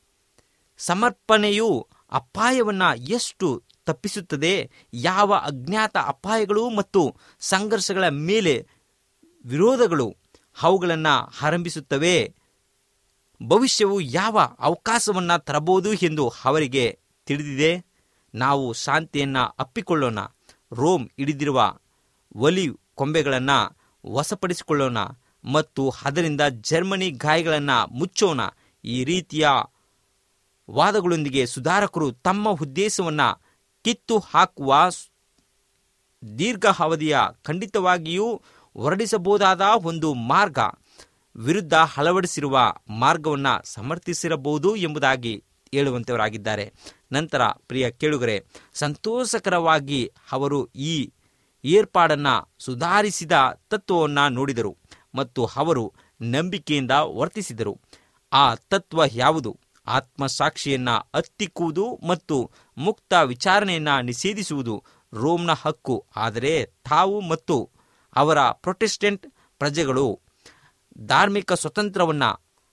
ಸಮರ್ಪಣೆಯು ಅಪಾಯವನ್ನು ಎಷ್ಟು ತಪ್ಪಿಸುತ್ತದೆ? ಯಾವ ಅಜ್ಞಾತ ಅಪಾಯಗಳು ಮತ್ತು ಸಂಘರ್ಷಗಳ ಮೇಲೆ ವಿರೋಧಗಳು ಅವುಗಳನ್ನು ಆರಂಭಿಸುತ್ತವೆ? ಭವಿಷ್ಯವು ಯಾವ ಅವಕಾಶವನ್ನು ತರಬಹುದು ಎಂದು ಅವರಿಗೆ ತಿಳಿದಿದೆ. ನಾವು ಶಾಂತಿಯನ್ನು ಅಪ್ಪಿಕೊಳ್ಳೋಣ, ರೋಮ್ ಹಿಡಿದಿರುವ ಒಲಿವ್ ಕೊಂಬೆಗಳನ್ನು ವಶಪಡಿಸಿಕೊಳ್ಳೋಣ ಮತ್ತು ಅದರಿಂದ ಜರ್ಮನಿ ಗಾಯಗಳನ್ನು ಮುಚ್ಚೋಣ. ಈ ರೀತಿಯ ವಾದಗಳೊಂದಿಗೆ ಸುಧಾರಕರು ತಮ್ಮ ಉದ್ದೇಶವನ್ನು ಕಿತ್ತು ಹಾಕುವ ದೀರ್ಘ ಅವಧಿಯ ಖಂಡಿತವಾಗಿಯೂ ಹೊರಡಿಸಬಹುದಾದ ಒಂದು ಮಾರ್ಗ ವಿರುದ್ಧ ಅಳವಡಿಸಿರುವ ಮಾರ್ಗವನ್ನು ಸಮರ್ಥಿಸಿರಬಹುದು ಎಂಬುದಾಗಿ ಹೇಳುವಂತವರಾಗಿದ್ದಾರೆ. ನಂತರ ಪ್ರಿಯ ಕೇಳುಗರೆ, ಸಂತೋಷಕರವಾಗಿ ಅವರು ಈ ಏರ್ಪಾಡನ್ನು ಸುಧಾರಿಸಿದ ತತ್ವವನ್ನು ನೋಡಿದರು ಮತ್ತು ಅವರು ನಂಬಿಕೆಯಿಂದ ವರ್ತಿಸಿದರು. ಆ ತತ್ವ ಯಾವುದು? ಆತ್ಮಸಾಕ್ಷಿಯನ್ನು ಹತ್ತಿಕ್ಕುವುದು ಮತ್ತು ಮುಕ್ತ ವಿಚಾರಣೆಯನ್ನು ನಿಷೇಧಿಸುವುದು ರೋಮ್ನ ಹಕ್ಕು. ಆದರೆ ತಾವು ಮತ್ತು ಅವರ ಪ್ರೊಟೆಸ್ಟೆಂಟ್ ಪ್ರಜೆಗಳು ಧಾರ್ಮಿಕ ಸ್ವತಂತ್ರವನ್ನು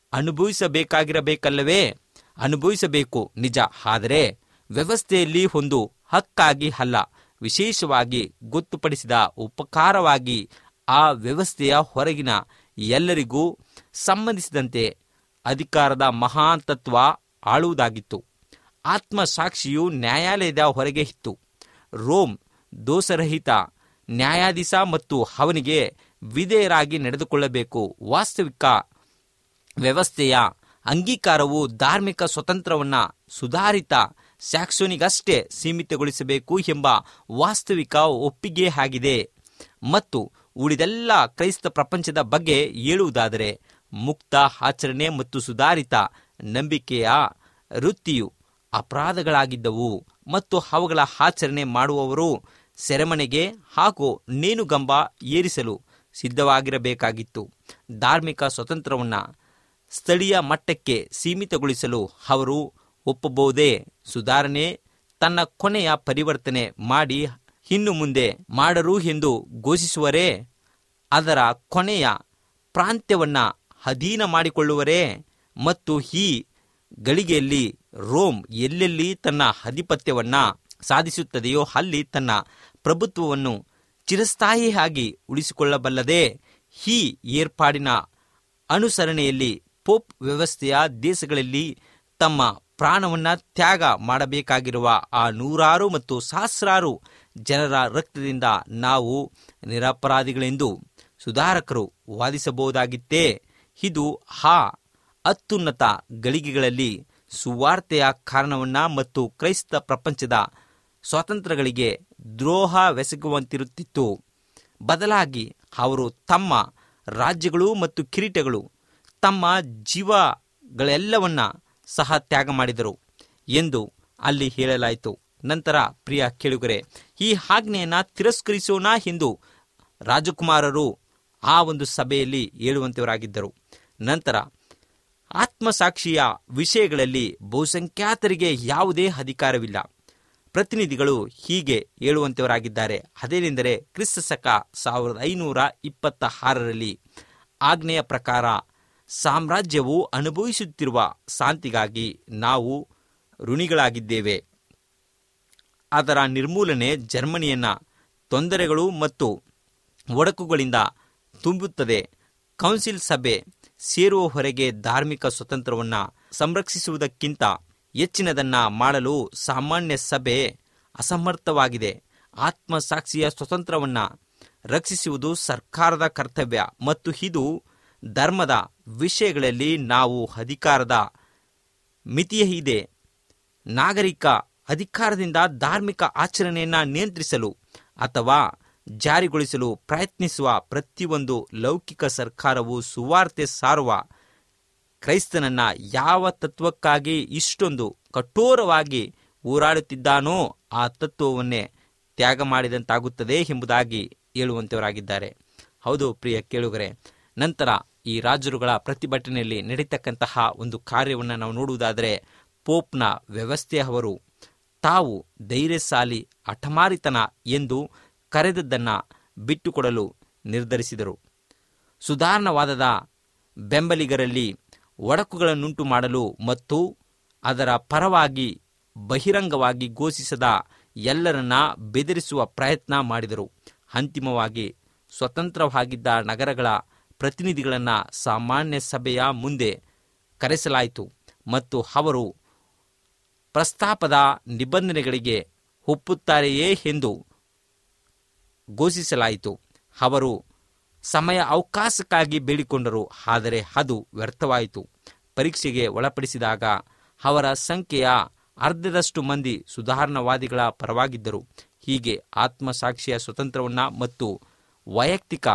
ಅನುಭವಿಸಬೇಕಾಗಿರಬೇಕಲ್ಲವೇ? ಅನುಭವಿಸಬೇಕು, ನಿಜ. ಆದರೆ ವ್ಯವಸ್ಥೆಯಲ್ಲಿ ಒಂದು ಹಕ್ಕಾಗಿ ಅಲ್ಲ, ವಿಶೇಷವಾಗಿ ಗೊತ್ತುಪಡಿಸಿದ ಉಪಕಾರವಾಗಿ ಆ ವ್ಯವಸ್ಥೆಯ ಹೊರಗಿನ ಎಲ್ಲರಿಗೂ ಸಂಬಂಧಿಸಿದಂತೆ ಅಧಿಕಾರದ ಮಹಾನ್ ತತ್ವ ಆಳುವುದಾಗಿತ್ತು. ಆತ್ಮಸಾಕ್ಷಿಯು ನ್ಯಾಯಾಲಯದ ಹೊರಗೆ ಇತ್ತು. ರೋಮ್ ದೋಷರಹಿತ ನ್ಯಾಯಾಧೀಶ ಮತ್ತು ಅವನಿಗೆ ವಿಧೇಯರಾಗಿ ನಡೆದುಕೊಳ್ಳಬೇಕು. ವಾಸ್ತವಿಕ ವ್ಯವಸ್ಥೆಯ ಅಂಗೀಕಾರವು ಧಾರ್ಮಿಕ ಸ್ವತಂತ್ರವನ್ನು ಸುಧಾರಿತ ಸ್ಯಾಕ್ಸೋನಿಗಷ್ಟೇ ಸೀಮಿತಗೊಳಿಸಬೇಕು ಎಂಬ ವಾಸ್ತವಿಕ ಒಪ್ಪಿಗೆ ಆಗಿದೆ. ಮತ್ತು ಉಳಿದೆಲ್ಲ ಕ್ರೈಸ್ತ ಪ್ರಪಂಚದ ಬಗ್ಗೆ ಹೇಳುವುದಾದರೆ ಮುಕ್ತ ಆಚರಣೆ ಮತ್ತು ಸುಧಾರಿತ ನಂಬಿಕೆಯ ವೃತ್ತಿಯು ಅಪರಾಧಗಳಾಗಿದ್ದವು ಮತ್ತು ಅವುಗಳ ಆಚರಣೆ ಮಾಡುವವರು ಸೆರೆಮನೆಗೆ ಹಾಗೂ ನೇಣುಗಂಬ ಏರಿಸಲು ಸಿದ್ಧವಾಗಿರಬೇಕಾಗಿತ್ತು. ಧಾರ್ಮಿಕ ಸ್ವತಂತ್ರವನ್ನು ಸ್ಥಳೀಯ ಮಟ್ಟಕ್ಕೆ ಸೀಮಿತಗೊಳಿಸಲು ಅವರು ಒಪ್ಪಬಹುದೇ? ಸುಧಾರಣೆ ತನ್ನ ಕೊನೆಯ ಪರಿವರ್ತನೆ ಮಾಡಿ ಇನ್ನು ಮುಂದೆ ಮಾಡರು ಎಂದು ಘೋಷಿಸುವರೇ? ಅದರ ಕೊನೆಯ ಪ್ರಾಂತ್ಯವನ್ನು ಅಧೀನ ಮಾಡಿಕೊಳ್ಳುವರೇ? ಮತ್ತು ಈ ಗಳಿಗೆಯಲ್ಲಿ ರೋಮ್ ಎಲ್ಲೆಲ್ಲಿ ತನ್ನ ಆಧಿಪತ್ಯವನ್ನು ಸಾಧಿಸುತ್ತದೆಯೋ ಅಲ್ಲಿ ತನ್ನ ಪ್ರಭುತ್ವವನ್ನು ಚಿರಸ್ಥಾಯಿಯಾಗಿ ಉಳಿಸಿಕೊಳ್ಳಬಲ್ಲದೆ? ಈ ಏರ್ಪಾಡಿನ ಅನುಸರಣೆಯಲ್ಲಿ ಪೋಪ್ ವ್ಯವಸ್ಥೆಯ ದೇಶಗಳಲ್ಲಿ ತಮ್ಮ ಪ್ರಾಣವನ್ನು ತ್ಯಾಗ ಮಾಡಬೇಕಾಗಿರುವ ಆ ನೂರಾರು ಮತ್ತು ಸಹಸ್ರಾರು ಜನರ ರಕ್ತದಿಂದ ನಾವು ನಿರಪರಾಧಿಗಳೆಂದು ಸುಧಾರಕರು ವಾದಿಸಬಹುದಾಗಿತ್ತೇ? ಇದು ಆ ಅತ್ಯುನ್ನತ ಗಳಿಗೆಗಳಲ್ಲಿ ಸುವಾರ್ತೆಯ ಕಾರಣವನ್ನು ಮತ್ತು ಕ್ರೈಸ್ತ ಪ್ರಪಂಚದ ಸ್ವಾತಂತ್ರ್ಯಗಳಿಗೆ ದ್ರೋಹವೆಸಗುವಂತಿರುತ್ತಿತ್ತು. ಬದಲಾಗಿ ಅವರು ತಮ್ಮ ರಾಜ್ಯಗಳು ಮತ್ತು ಕಿರೀಟಗಳು, ತಮ್ಮ ಜೀವಗಳೆಲ್ಲವನ್ನ ಸಹ ತ್ಯಾಗ ಮಾಡಿದರು ಎಂದು ಅಲ್ಲಿ ಹೇಳಲಾಯಿತು. ನಂತರ ಪ್ರಿಯ ಕೇಳುಗರೆ, ಈ ಆಜ್ಞೆಯನ್ನು ತಿರಸ್ಕರಿಸೋಣ ಎಂದು ರಾಜಕುಮಾರರು ಆ ಒಂದು ಸಭೆಯಲ್ಲಿ ಹೇಳುವಂತವರಾಗಿದ್ದರು. ನಂತರ ಆತ್ಮಸಾಕ್ಷಿಯ ವಿಷಯಗಳಲ್ಲಿ ಬಹುಸಂಖ್ಯಾತರಿಗೆ ಯಾವುದೇ ಅಧಿಕಾರವಿಲ್ಲ. ಪ್ರತಿನಿಧಿಗಳು ಹೀಗೆ ಹೇಳುವಂತವರಾಗಿದ್ದಾರೆ. ಅದೇನೆಂದರೆ, ಕ್ರಿಸ್ತ ಶಕ 1526ರಲ್ಲಿ ಆಜ್ಞೆಯ ಪ್ರಕಾರ ಸಾಮ್ರಾಜ್ಯವು ಅನುಭವಿಸುತ್ತಿರುವ ಶಾಂತಿಗಾಗಿ ನಾವು ಋಣಿಗಳಾಗಿದ್ದೇವೆ. ಅದರ ನಿರ್ಮೂಲನೆ ಜರ್ಮನಿಯನ್ನ ತೊಂದರೆಗಳು ಮತ್ತು ಒಡಕುಗಳಿಂದ ತುಂಬುತ್ತದೆ. ಕೌನ್ಸಿಲ್ ಸಭೆ ಸೇರುವವರೆಗೆ ಧಾರ್ಮಿಕ ಸ್ವತಂತ್ರವನ್ನು ಸಂರಕ್ಷಿಸುವುದಕ್ಕಿಂತ ಹೆಚ್ಚಿನದನ್ನು ಮಾಡಲು ಸಾಮಾನ್ಯ ಸಭೆ ಅಸಮರ್ಥವಾಗಿದೆ. ಆತ್ಮಸಾಕ್ಷಿಯ ಸ್ವತಂತ್ರವನ್ನು ರಕ್ಷಿಸುವುದು ಸರ್ಕಾರದ ಕರ್ತವ್ಯ ಮತ್ತು ಇದು ಧರ್ಮದ ವಿಷಯಗಳಲ್ಲಿ ನಾವು ಅಧಿಕಾರದ ಮಿತಿಯೇ ಇದೆ. ನಾಗರಿಕ ಅಧಿಕಾರದಿಂದ ಧಾರ್ಮಿಕ ಆಚರಣೆಯನ್ನು ನಿಯಂತ್ರಿಸಲು ಅಥವಾ ಜಾರಿಗೊಳಿಸಲು ಪ್ರಯತ್ನಿಸುವ ಪ್ರತಿಯೊಂದು ಲೌಕಿಕ ಸರ್ಕಾರವು ಸುವಾರ್ತೆ ಸಾರುವ ಕ್ರೈಸ್ತನನ್ನ ಯಾವ ತತ್ವಕ್ಕಾಗಿ ಇಷ್ಟೊಂದು ಕಠೋರವಾಗಿ ಹೋರಾಡುತ್ತಿದ್ದಾನೋ ಆ ತತ್ವವನ್ನೇ ತ್ಯಾಗ ಮಾಡಿದಂತಾಗುತ್ತದೆ ಎಂಬುದಾಗಿ ಹೇಳುವಂತವರಾಗಿದ್ದಾರೆ. ಹೌದು ಪ್ರಿಯ ಕೇಳುಗರೆ, ನಂತರ ಈ ರಾಜರುಗಳ ಪ್ರತಿಭಟನೆಯಲ್ಲಿ ನಡೀತಕ್ಕಂತಹ ಒಂದು ಕಾರ್ಯವನ್ನು ನಾವು ನೋಡುವುದಾದರೆ, ಪೋಪ್ನ ವ್ಯವಸ್ಥೆಯವರು ತಾವು ಧೈರ್ಯಶಾಲಿ ಹಠಮಾರಿತನ ಎಂದು ಕರೆದದ್ದನ್ನು ಬಿಟ್ಟುಕೊಡಲು ನಿರ್ಧರಿಸಿದರು. ಸುಧಾರಣವಾದದ ಬೆಂಬಲಿಗರಲ್ಲಿ ಒಡಕುಗಳನ್ನುಂಟು ಮಾಡಲು ಮತ್ತು ಅದರ ಪರವಾಗಿ ಬಹಿರಂಗವಾಗಿ ಘೋಷಿಸದ ಎಲ್ಲರನ್ನ ಬೆದರಿಸುವ ಪ್ರಯತ್ನ ಮಾಡಿದರು. ಅಂತಿಮವಾಗಿ ಸ್ವತಂತ್ರವಾಗಿದ್ದ ನಗರಗಳ ಪ್ರತಿನಿಧಿಗಳನ್ನು ಸಾಮಾನ್ಯ ಸಭೆಯ ಮುಂದೆ ಕರೆಸಲಾಯಿತು ಮತ್ತು ಅವರು ಪ್ರಸ್ತಾಪದ ನಿಬಂಧನೆಗಳಿಗೆ ಒಪ್ಪುತ್ತಾರೆಯೇ ಎಂದು ಘೋಷಿಸಲಾಯಿತು. ಅವರು ಸಮಯ ಅವಕಾಶಕ್ಕಾಗಿ ಬೇಡಿಕೊಂಡರು, ಆದರೆ ಅದು ವ್ಯರ್ಥವಾಯಿತು. ಪರೀಕ್ಷೆಗೆ ಒಳಪಡಿಸಿದಾಗ ಅವರ ಸಂಖ್ಯೆಯ ಅರ್ಧದಷ್ಟು ಮಂದಿ ಸುಧಾರಣವಾದಿಗಳ ಪರವಾಗಿದ್ದರು. ಹೀಗೆ ಆತ್ಮಸಾಕ್ಷಿಯ ಸ್ವತಂತ್ರವನ್ನು ಮತ್ತು ವೈಯಕ್ತಿಕ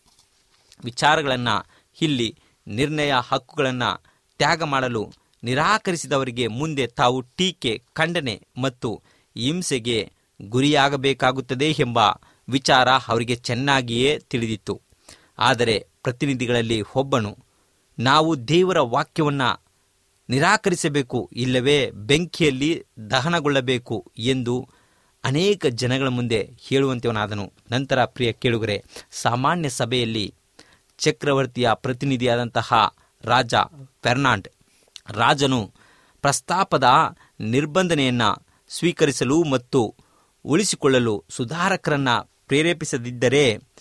ವಿಚಾರಗಳನ್ನು, ಇಲ್ಲಿ ನಿರ್ಣಯ ಹಕ್ಕುಗಳನ್ನು ತ್ಯಾಗ ಮಾಡಲು ನಿರಾಕರಿಸಿದವರಿಗೆ ಮುಂದೆ ತಾವು ಟೀಕೆ, ಖಂಡನೆ ಮತ್ತು ಹಿಂಸೆಗೆ ಗುರಿಯಾಗಬೇಕಾಗುತ್ತದೆ ಎಂಬ ವಿಚಾರ ಅವರಿಗೆ ಚೆನ್ನಾಗಿಯೇ ತಿಳಿದಿತ್ತು. ಆದರೆ ಪ್ರತಿನಿಧಿಗಳಲ್ಲಿ ಒಬ್ಬನು, ನಾವು ದೇವರ ವಾಕ್ಯವನ್ನು ನಿರಾಕರಿಸಬೇಕು, ಇಲ್ಲವೇ ಬೆಂಕಿಯಲ್ಲಿ ದಹನಗೊಳ್ಳಬೇಕು ಎಂದು ಅನೇಕ ಜನಗಳ ಮುಂದೆ ಹೇಳುವಂತವನಾದನು. ನಂತರ ಪ್ರಿಯ ಕೇಳುಗರೆ, ಸಾಮಾನ್ಯ ಸಭೆಯಲ್ಲಿ ಚಕ್ರವರ್ತಿಯ ಪ್ರತಿನಿಧಿಯಾದಂತಹ ರಾಜ ಫೆರ್ನಾಂಡ್ ರಾಜನು ಪ್ರಸ್ತಾಪದ ನಿರ್ಬಂಧನೆಯನ್ನು ಸ್ವೀಕರಿಸಲು ಮತ್ತು ಉಳಿಸಿಕೊಳ್ಳಲು ಸುಧಾರಕರನ್ನು ಪ್ರೇರೇಪಿಸದಿದ್ದರೆ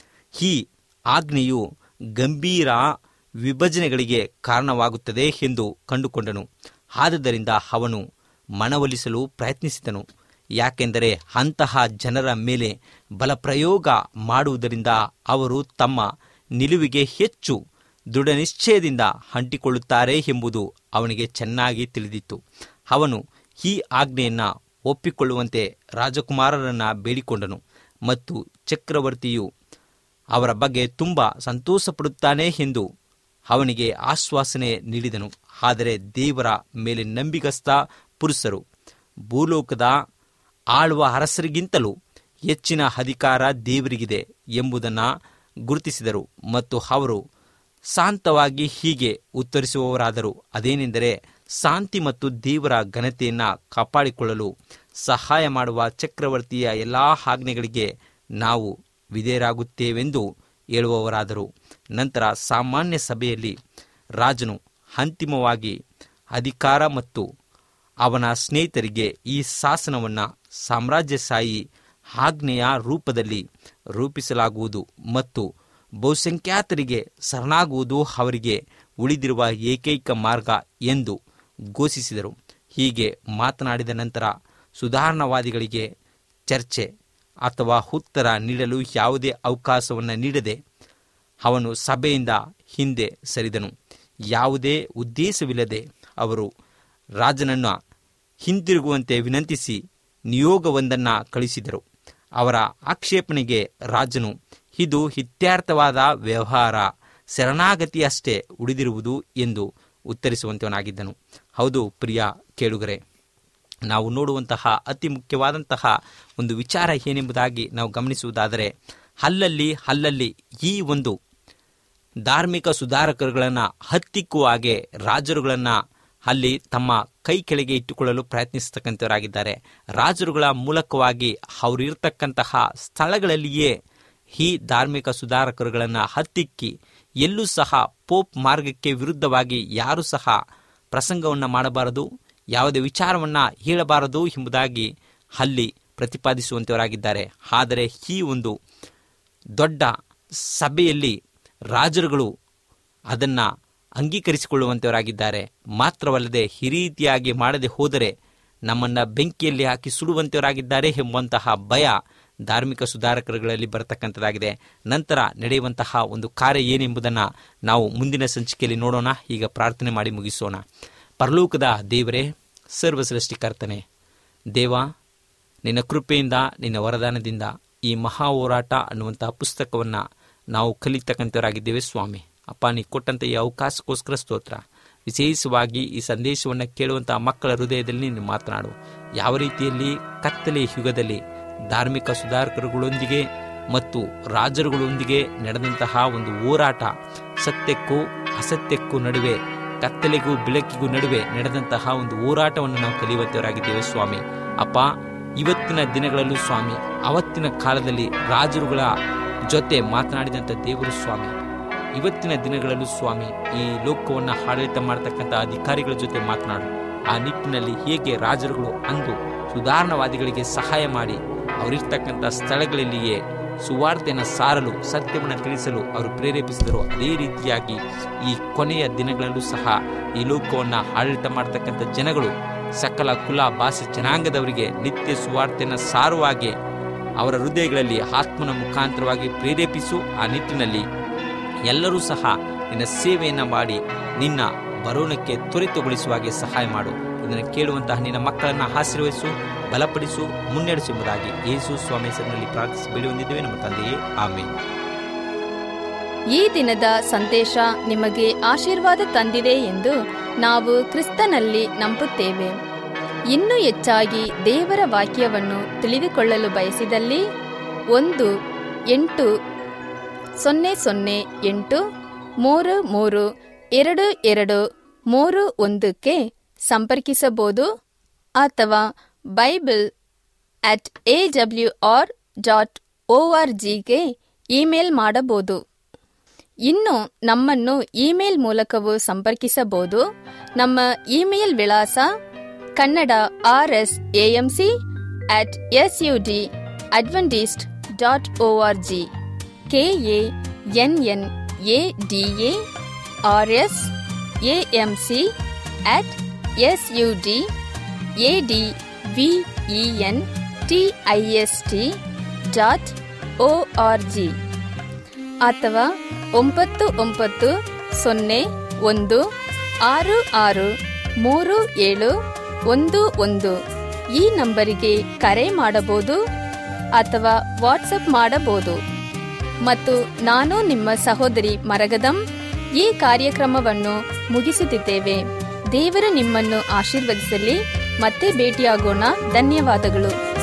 ಈ ಆಜ್ಞೆಯು ಗಂಭೀರ ವಿಭಜನೆಗಳಿಗೆ ಕಾರಣವಾಗುತ್ತದೆ ಎಂದು ಕಂಡುಕೊಂಡನು. ಆದುದರಿಂದ ಅವನು ಮನವೊಲಿಸಲು ಪ್ರಯತ್ನಿಸಿದನು. ಯಾಕೆಂದರೆ ಅಂತಹ ಜನರ ಮೇಲೆ ಬಲಪ್ರಯೋಗ ಮಾಡುವುದರಿಂದ ಅವರು ತಮ್ಮ ನಿಲುವಿಗೆ ಹೆಚ್ಚು ದೃಢನಿಶ್ಚಯದಿಂದ ಅಂಟಿಕೊಳ್ಳುತ್ತಾರೆ ಎಂಬುದು ಅವನಿಗೆ ಚೆನ್ನಾಗಿ ತಿಳಿದಿತ್ತು. ಅವನು ಈ ಆಜ್ಞೆಯನ್ನು ಒಪ್ಪಿಕೊಳ್ಳುವಂತೆ ರಾಜಕುಮಾರರನ್ನು ಬೇಡಿಕೊಂಡನು ಮತ್ತು ಚಕ್ರವರ್ತಿಯು ಅವರ ಬಗ್ಗೆ ತುಂಬ ಸಂತೋಷಪಡುತ್ತಾನೆ ಎಂದು ಅವನಿಗೆ ಆಶ್ವಾಸನೆ ನೀಡಿದನು. ಆದರೆ ದೇವರ ಮೇಲೆ ನಂಬಿಗಸ್ತ ಪುರುಷರು ಭೂಲೋಕದ ಆಳುವ ಅರಸರಿಗಿಂತಲೂ ಹೆಚ್ಚಿನ ಅಧಿಕಾರ ದೇವರಿಗಿದೆ ಎಂಬುದನ್ನು ಗುರುತಿಸಿದರು ಮತ್ತು ಅವರು ಶಾಂತವಾಗಿ ಹೀಗೆ ಉತ್ತರಿಸುವವರಾದರು, ಅದೇನೆಂದರೆ, ಶಾಂತಿ ಮತ್ತು ದೇವರ ಘನತೆಯನ್ನು ಕಾಪಾಡಿಕೊಳ್ಳಲು ಸಹಾಯ ಮಾಡುವ ಚಕ್ರವರ್ತಿಯ ಎಲ್ಲ ಆಜ್ಞೆಗಳಿಗೆ ನಾವು ವಿಧೇಯರಾಗುತ್ತೇವೆಂದು ಹೇಳುವವರಾದರು. ನಂತರ ಸಾಮಾನ್ಯ ಸಭೆಯಲ್ಲಿ ರಾಜನು ಅಂತಿಮವಾಗಿ ಅಧಿಕಾರ ಮತ್ತು ಅವನ ಸ್ನೇಹಿತರಿಗೆ ಈ ಶಾಸನವನ್ನು ಸಾಮ್ರಾಜ್ಯಶಾಹಿ ಆಜ್ಞೆಯ ರೂಪದಲ್ಲಿ ರೂಪಿಸಲಾಗುವುದು ಮತ್ತು ಬಹುಸಂಖ್ಯಾತರಿಗೆ ಶರಣಾಗುವುದು ಅವರಿಗೆ ಉಳಿದಿರುವ ಏಕೈಕ ಮಾರ್ಗ ಎಂದು ಘೋಷಿಸಿದರು. ಹೀಗೆ ಮಾತನಾಡಿದ ನಂತರ ಸುಧಾರಣವಾದಿಗಳಿಗೆ ಚರ್ಚೆ ಅಥವಾ ಉತ್ತರ ನೀಡಲು ಯಾವುದೇ ಅವಕಾಶವನ್ನು ನೀಡದೆ ಅವನು ಸಭೆಯಿಂದ ಹಿಂದೆ ಸರಿದನು. ಯಾವುದೇ ಉದ್ದೇಶವಿಲ್ಲದೆ ಅವರು ರಾಜನನ್ನು ಹಿಂದಿರುಗುವಂತೆ ವಿನಂತಿಸಿ ನಿಯೋಗವೊಂದನ್ನು ಕಳಿಸಿದರು. ಅವರ ಆಕ್ಷೇಪಣೆಗೆ ರಾಜನು, ಇದು ಇತ್ಯರ್ಥವಾದ ವ್ಯವಹಾರ, ಶರಣಾಗತಿಯಷ್ಟೇ ಉಳಿದಿರುವುದು ಎಂದು ಉತ್ತರಿಸುವಂತವನಾಗಿದ್ದನು. ಹೌದು ಪ್ರಿಯ ಕೇಳುಗರೆ, ನಾವು ನೋಡುವಂತಹ ಅತಿ ಮುಖ್ಯವಾದಂತಹ ಒಂದು ವಿಚಾರ ಏನೆಂಬುದಾಗಿ ನಾವು ಗಮನಿಸುವುದಾದರೆ, ಅಲ್ಲಲ್ಲಿ ಈ ಒಂದು ಧಾರ್ಮಿಕ ಸುಧಾರಕರುಗಳನ್ನು ಹತ್ತಿಕ್ಕುವ ಹಾಗೆ ರಾಜರುಗಳನ್ನು ಅಲ್ಲಿ ತಮ್ಮ ಕೈ ಕೆಳಗೆ ಇಟ್ಟುಕೊಳ್ಳಲು ಪ್ರಯತ್ನಿಸತಕ್ಕಂಥವರಾಗಿದ್ದಾರೆ. ರಾಜರುಗಳ ಮೂಲಕವಾಗಿ ಅವರಿರ್ತಕ್ಕಂತಹ ಸ್ಥಳಗಳಲ್ಲಿಯೇ ಈ ಧಾರ್ಮಿಕ ಸುಧಾರಕರುಗಳನ್ನು ಹತ್ತಿಕ್ಕಿ ಎಲ್ಲೂ ಸಹ ಪೋಪ್ ಮಾರ್ಗಕ್ಕೆ ವಿರುದ್ಧವಾಗಿ ಯಾರೂ ಸಹ ಪ್ರಸಂಗವನ್ನು ಮಾಡಬಾರದು, ಯಾವುದೇ ವಿಚಾರವನ್ನು ಹೇಳಬಾರದು ಎಂಬುದಾಗಿ ಅಲ್ಲಿ ಪ್ರತಿಪಾದಿಸುವಂಥವರಾಗಿದ್ದಾರೆ. ಆದರೆ ಈ ಒಂದು ದೊಡ್ಡ ಸಭೆಯಲ್ಲಿ ರಾಜರುಗಳು ಅದನ್ನು ಅಂಗೀಕರಿಸಿಕೊಳ್ಳುವಂಥವರಾಗಿದ್ದಾರೆ. ಮಾತ್ರವಲ್ಲದೆ ಈ ರೀತಿಯಾಗಿ ಮಾಡದೆ ಹೋದರೆ ನಮ್ಮನ್ನು ಬೆಂಕಿಯಲ್ಲಿ ಹಾಕಿ ಸುಡುವಂಥವರಾಗಿದ್ದಾರೆ ಎಂಬಂತಹ ಭಯ ಧಾರ್ಮಿಕ ಸುಧಾರಕರುಗಳಲ್ಲಿ ಬರತಕ್ಕಂಥದ್ದಾಗಿದೆ. ನಂತರ ನಡೆಯುವಂತಹ ಒಂದು ಕಾರ್ಯ ಏನೆಂಬುದನ್ನು ನಾವು ಮುಂದಿನ ಸಂಚಿಕೆಯಲ್ಲಿ ನೋಡೋಣ. ಈಗ ಪ್ರಾರ್ಥನೆ ಮಾಡಿ ಮುಗಿಸೋಣ. ಪರಲೋಕದ ದೇವರೇ, ಸರ್ವಸೃಷ್ಟಿಕರ್ತನೆ ದೇವ, ನಿನ್ನ ಕೃಪೆಯಿಂದ, ನಿನ್ನ ವರದಾನದಿಂದ ಈ ಮಹಾ ಹೋರಾಟ ಅನ್ನುವಂಥ ಪುಸ್ತಕವನ್ನು ನಾವು ಕಲಿತಕ್ಕಂಥವರಾಗಿದ್ದೇವೆ ಸ್ವಾಮಿ. ಅಪ್ಪ, ನೀ ಕೊಟ್ಟಂಥ ಈ ಅವಕಾಶಕ್ಕೋಸ್ಕರ ಸ್ತೋತ್ರ. ವಿಶೇಷವಾಗಿ ಈ ಸಂದೇಶವನ್ನು ಕೇಳುವಂಥ ಮಕ್ಕಳ ಹೃದಯದಲ್ಲಿ ನೀನು ಮಾತನಾಡು. ಯಾವ ರೀತಿಯಲ್ಲಿ ಕತ್ತಲೆ ಯುಗದಲ್ಲಿ ಧಾರ್ಮಿಕ ಸುಧಾರಕರುಗಳೊಂದಿಗೆ ಮತ್ತು ರಾಜರುಗಳೊಂದಿಗೆ ನಡೆದಂತಹ ಒಂದು ಹೋರಾಟ, ಸತ್ಯಕ್ಕೂ ಅಸತ್ಯಕ್ಕೂ ನಡುವೆ, ಕತ್ತಲೆಗೂ ಬೆಳಕಿಗೂ ನಡುವೆ ನಡೆದಂತಹ ಒಂದು ಹೋರಾಟವನ್ನು ನಾವು ಕಲಿಯುವಂಥವರಾಗಿದ್ದೇವೆ ಸ್ವಾಮಿ. ಅಪ್ಪ, ಇವತ್ತಿನ ದಿನಗಳಲ್ಲೂ ಸ್ವಾಮಿ, ಅವತ್ತಿನ ಕಾಲದಲ್ಲಿ ರಾಜರುಗಳ ಜೊತೆ ಮಾತನಾಡಿದಂಥ ದೇವರು ಸ್ವಾಮಿ, ಇವತ್ತಿನ ದಿನಗಳಲ್ಲೂ ಸ್ವಾಮಿ ಈ ಲೋಕವನ್ನು ಆಡಳಿತ ಮಾಡತಕ್ಕಂಥ ಅಧಿಕಾರಿಗಳ ಜೊತೆ ಮಾತನಾಡು. ಆ ನಿಟ್ಟಿನಲ್ಲಿ ಹೇಗೆ ರಾಜರುಗಳು ಅಂದು ಸುಧಾರಣವಾದಿಗಳಿಗೆ ಸಹಾಯ ಮಾಡಿ ಅವರಿರ್ತಕ್ಕಂಥ ಸ್ಥಳಗಳಲ್ಲಿಯೇ ಸುವಾರ್ತೆಯನ್ನು ಸಾರಲು, ಸತ್ಯವನ್ನು ತಿಳಿಸಲು ಅವರು ಪ್ರೇರೇಪಿಸಿದರು, ಅದೇ ರೀತಿಯಾಗಿ ಈ ಕೊನೆಯ ದಿನಗಳಲ್ಲೂ ಸಹ ಈ ಲೋಕವನ್ನು ಆಡಳಿತ ಮಾಡತಕ್ಕಂಥ ಜನಗಳು ಸಕಲ ಕುಲ ಭಾಷೆ ಜನಾಂಗದವರಿಗೆ ನಿತ್ಯ ಸುವಾರ್ತೆಯನ್ನು ಸಾರುವಾಗೆ ಅವರ ಹೃದಯಗಳಲ್ಲಿ ಆತ್ಮನ ಮುಖಾಂತರವಾಗಿ ಪ್ರೇರೇಪಿಸು. ಆ ನಿಟ್ಟಿನಲ್ಲಿ ಎಲ್ಲರೂ ಸಹ ನಿನ್ನ ಸೇವೆಯನ್ನು ಮಾಡಿ ನಿನ್ನ ಬರೋಣಕ್ಕೆ ತ್ವರಿತಗೊಳಿಸುವ ಹಾಗೆ ಸಹಾಯ ಮಾಡು. ಇದನ್ನು ಕೇಳುವಂತಹ ನಿನ್ನ ಮಕ್ಕಳನ್ನು ಆಶೀರ್ವದಿಸು, ಬಲಪಡಿಸು, ಮುನ್ನಡೆಸುವುದಾಗಿ ಯೇಸು ಸ್ವಾಮಿ ಹೆಸರಿನಲ್ಲಿ ಪ್ರಾರ್ಥಿಸಿ ಬೇಡಿ ಹೊಂದಿದ್ದೇವೆ ನಮ್ಮ ತಂದೆಯೇ, ಆಮೆನ್. ಈ ದಿನದ ಸಂದೇಶ ನಿಮಗೆ ಆಶೀರ್ವಾದ ತಂದಿದೆ ಎಂದು ನಾವು ಕ್ರಿಸ್ತನಲ್ಲಿ ನಂಬುತ್ತೇವೆ. ಇನ್ನೂ ಹೆಚ್ಚಾಗಿ ದೇವರ ವಾಕ್ಯವನ್ನು ತಿಳಿದುಕೊಳ್ಳಲು ಬಯಸಿದಲ್ಲಿ 1-800-833-2231 ಸಂಪರ್ಕಿಸಬಹುದು ಅಥವಾ bible@awr.org ಇಮೇಲ್ ಮಾಡಬಹುದು. ಇನ್ನು ನಮ್ಮನ್ನು ಇಮೇಲ್ ಮೂಲಕವೂ ಸಂಪರ್ಕಿಸಬಹುದು. ನಮ್ಮ ಇಮೇಲ್ ವಿಳಾಸ kannada@sudadventist.org KANNADARS@SUDADVENTIST.org ಅಥವಾ 9901663711 ಈ ನಂಬರಿಗೆ ಕರೆ ಮಾಡಬಹುದು ಅಥವಾ ವಾಟ್ಸಪ್ ಮಾಡಬಹುದು. ಮತ್ತು ನಾನು ನಿಮ್ಮ ಸಹೋದರಿ ಮರಗದಂ ಈ ಕಾರ್ಯಕ್ರಮವನ್ನು ಮುಗಿಸುತ್ತಿದ್ದೇವೆ. ದೇವರು ನಿಮ್ಮನ್ನು ಆಶೀರ್ವದಿಸಲಿ. ಮತ್ತೆ ಭೇಟಿಯಾಗೋಣ. ಧನ್ಯವಾದಗಳು.